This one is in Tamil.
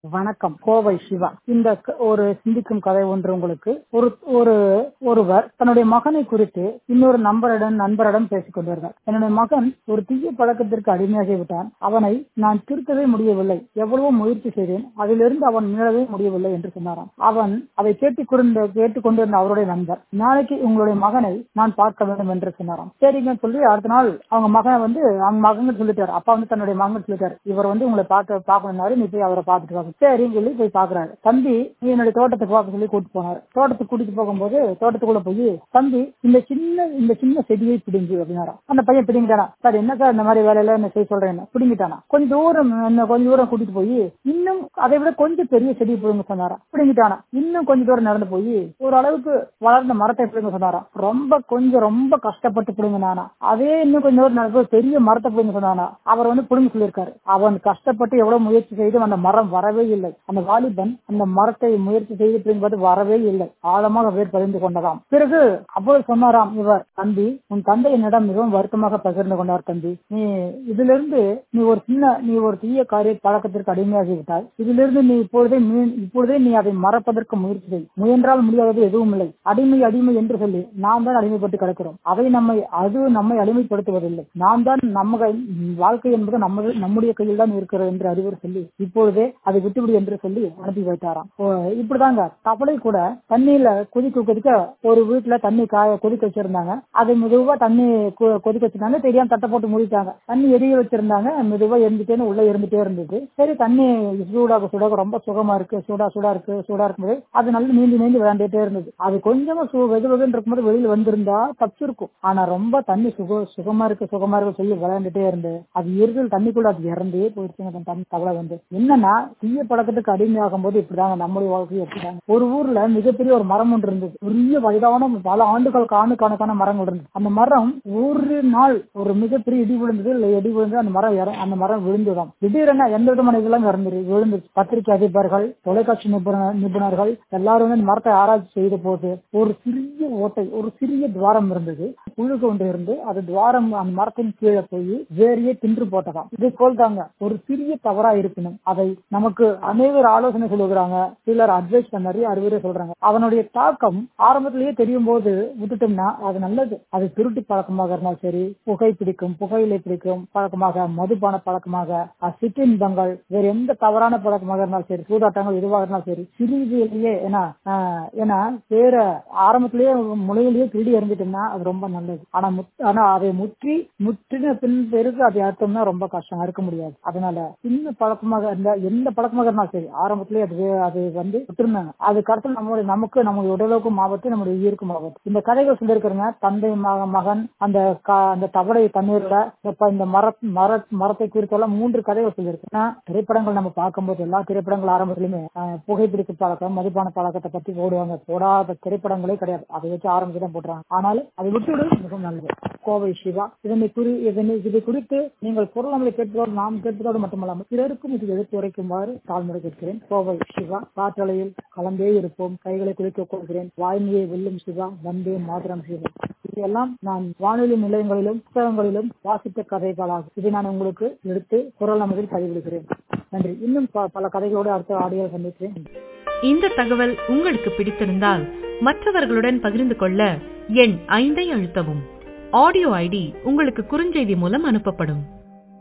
வணக்கம். கோவை சிவா. இந்த ஒரு சிந்திக்கும் கதை ஒன்று உங்களுக்கு. ஒருவர் தன்னுடைய மகனை குறித்து இன்னொரு நண்பரிடம் பேசிக் கொண்டிருந்தார். என்னுடைய மகன் ஒரு தீய பழக்கத்திற்கு அடிமையாகி விட்டான். அவனை நான் திருத்தவே முடியவில்லை. எவ்வளவோ முயற்சி செய்தேன். அதிலிருந்து அவன் மீளவே முடியவில்லை என்று சொன்னாராம். அவன் அதை கேட்டுக்கொண்டிருந்த அவருடைய நண்பர், நாளைக்கு உங்களுடைய மகனை நான் பார்க்க வேண்டும் என்று சொன்னாராம். சரிங்க சொல்லி அடுத்த நாள் அவங்க மகன் சொல்லிட்டார். அப்பா தன்னுடைய மகன் சொல்லிட்டார், இவர் உங்களை பார்க்கணும்னாரு, நீ போய் அவரை பார்த்துட்டு வாங்க. சரின்னு சொல்லி போய் பாக்குறாரு. தம்பி என்னுடைய தோட்டத்துக்கு பார்க்க சொல்லி கூட்டிட்டு போனாரு. தோட்டத்துக்கு கூட்டிட்டு போகும்போது தோட்டத்துக்குள்ள போய், தம்பி இந்த சின்ன செடியை பிடிங்கு அப்படின்னாரா. அந்த பையன் பிடிங்கிட்டானா. சார் என்ன சார் இந்த மாதிரி வேலையில என்ன செய்ய சொல்றேன், பிடிங்கிட்டானா. கொஞ்சம் தூரம் கூட்டிட்டு போய் இன்னும் அதை விட கொஞ்சம் பெரிய செடியை பிடிங்க சொன்னாரா. பிடிங்கிட்டானா. இன்னும் கொஞ்சம் தூரம் நடந்து போய் ஓரளவுக்கு வளர்ந்த மரத்தை பிடிங்க சொன்னாரா. ரொம்ப கஷ்டப்பட்டு பிடிங்கினானா. அதே இன்னும் கொஞ்சம் தூரம் நடந்து பெரிய மரத்தை பிடிங்க சொன்னானா. அவர் பிடிங்க சொல்லியிருக்காரு. அவன் கஷ்டப்பட்டு எவ்வளவு முயற்சி செய்து அந்த மரம் வரவே இல்லை. அந்த வாலிபன் அந்த மரத்தை முயற்சி செய்து பிடிங்கும்போது வரவே இல்லை. ஆழமாக வேர் பதிந்து கொண்டதாம். பிறகு அப்போது சொன்னாராம் இவர், தம்பி உன் தந்தை என்னிடம் மிகவும் வருத்தமாக பகிர்ந்து கொண்டார். தம்பி இதிலிருந்து நீ ஒரு தீய காரிய பழக்கத்திற்கு அடிமையாகி விட்டாய். இதிலிருந்து நீ இப்பொழுதே நீ அதை மறப்பதற்கு முயற்சி செய். முயன்றால் முடியாதது எதுவும் இல்லை. அடிமை என்று சொல்லி நாம் தான் அடிமைப்பட்டு கிடக்கிறோம். அது நம்மை அடிமைப்படுத்துவதில்லை. நாம் தான் நம்ம வாழ்க்கை என்பது நம்முடைய கையில் தான் இருக்கிறது என்று அறிவுரை சொல்லி இப்பொழுதே அதை விட்டுவிடு என்று சொல்லி அனுப்பி வைத்தாராம். இப்படிதாங்க தவளை கூட தண்ணியில கொதிக்க ஒரு வீட்டுல தண்ணி கொதிக்க வச்சிருந்தாங்க. அதை மெதுவா தண்ணி கொதிக்க வச்சிருந்தாங்க. தெரியாம தட்டை போட்டு முடித்தாங்க. தண்ணி எரிய வச்சிருந்தாங்க. மெதுவா இருந்துட்டேன்னு உள்ள இருந்துட்டே இருந்தது. சரி தண்ணி சூடாக ரொம்ப சுகமா இருக்கு, சூடா இருக்கும்போது அது நல்லா நீந்தி விளையாண்டுட்டே இருந்தது. அது கொஞ்சமா வெகுன்னு இருக்கும்போது வெளியில வந்திருந்தா தப்பு இருக்கும். ஆனா ரொம்ப தண்ணி சுகமா இருக்கு சொல்லி விளையாண்டுட்டே இருந்து அது எரிதல் தண்ணிக்குள்ள அது இறந்தே போயிடுச்சுங்க. தவளை என்னன்னா தீய பழக்கத்துக்கு அடிமையாகும் போது இப்படிதாங்க நம்முடைய வாழ்க்கையை எப்படிதாங்க. ஒரு ஊர்ல மிகப்பெரிய ஒரு மரம் ஒன்று இருந்தது. பெரிய வயதான பல ஆண்டுகளுக்கான மரங்கள் இருந்தது. அந்த மரம் ஒரு நாள் ஒரு மிகப்பெரிய இடி விழுந்து அந்த மரம் விழுந்துதான். திடீரென எந்த விதமான இதெல்லாம் விழுந்து பத்திரிகை அதிபர்கள், தொலைக்காட்சி நிபுணர்கள் எல்லாரும் அந்த மரத்தை ஆராய்ச்சி செய்த போது ஒரு சிறிய ஓட்டை, ஒரு சிறிய துவாரம் இருந்தது. புழு கொண்டு இருந்து அது துவாரம் அந்த மரத்தின் கீழே போய் வேறையே தின்று போட்டதாம். இது போல் தாங்க ஒரு சிறிய தவறா இருக்கணும். அதை நமக்கு அனைவரும் ஆலோசனை சொல்லுகிறாங்க, சிலர் அட்வைஸ் நிறைய அறிவுரை சொல்றாங்க. அவனுடைய தாக்கம் ஆரம்பத்திலேயே தெரியும் போது விட்டுட்டோம்னா அது நல்லது. அது திருட்டு பழக்கமாக இருந்தாலும் சரி, புகையிலை பிடிக்கும் பழக்கமாக, மதுபான பழக்கமாக, சிற்றின்பங்கள், வேற எந்த தவறான பழக்கமாக இருந்தாலும் சரி, சூதாட்டங்கள் எதுவாக இருந்தாலும் சரி, சிறிதிலேயே ஏன்னா வேற ஆரம்பத்திலேயே முளையிலேயே திருடி இருந்துட்டோம்னா அது ரொம்ப நல்லது. ஆனா அதை முற்றின பின் பேருக்கு அதை அர்த்தம்னா ரொம்ப கஷ்டம், இருக்க முடியாது. அதனால சின்ன பழக்கமாக இருந்தா எந்த பழக்கமாக இருந்தாலும் சரி ஆரம்பத்திலேயே அது விட்டுருந்தாங்க. அதுக்கு அடுத்து நம்முடைய உடலுக்கும் ஆபத்து, நம்முடைய உயிருக்கும் ஆபத்து. இந்த கதைகள் சொல்லியிருக்கிறேங்க. தந்தை மகன் அந்த தவளை தண்ணீரோட இந்த மரத்தை குறித்தெல்லாம் 3 கதைகள் சொல்லியிருக்கேன். திரைப்படங்கள் நம்ம பார்க்கும்போது எல்லா திரைப்படங்கள் ஆரம்பத்திலுமே புகைப்பிடிக்கும் பழக்கம், மதுபான பழக்கத்தை பத்தி போடுவாங்க. போடாத திரைப்படங்களே கிடையாது. அதை வச்சு ஆரம்பிச்சுதான் போடுறாங்க. ஆனாலும் அதை விட்டுவிடுவது மிகவும் நல்லது. கோவை சிவா. இதை குறித்து நீங்கள் பொருளாதார கேட்பதோடு நாம் கேட்பதோடு மட்டுமல்லாமல் பிறருக்கும் இது எடுத்துரைக்குமாறு தாழ்முறை கேட்கிறேன். கோவை சிவா. காற்றலையில் கலந்தே இருப்போம், கைகளை குளிக்க கொள்கிறேன், வாய்மையை வெல்லும் சிவா, வந்தே மாத்திரம் சிவா. இதெல்லாம் நான் வானொலி நிலையங்களிலும் புத்தகங்களிலும் வாசித்த கதைகளாகும். இதை நான் உங்களுக்கு எடுத்து குரல் அமைதியில் பதிவிடுகிறேன். நன்றி. இன்னும் பல கதைகளோடு அடுத்த ஆடியோ சந்திக்கிறேன். இந்த தகவல் உங்களுக்கு பிடித்திருந்தால் மற்றவர்களுடன் பகிர்ந்து கொள்ள எண் 5 அழுத்தவும். ஆடியோ ஐடி உங்களுக்கு குறுஞ்செய்தி மூலம் அனுப்பப்படும்.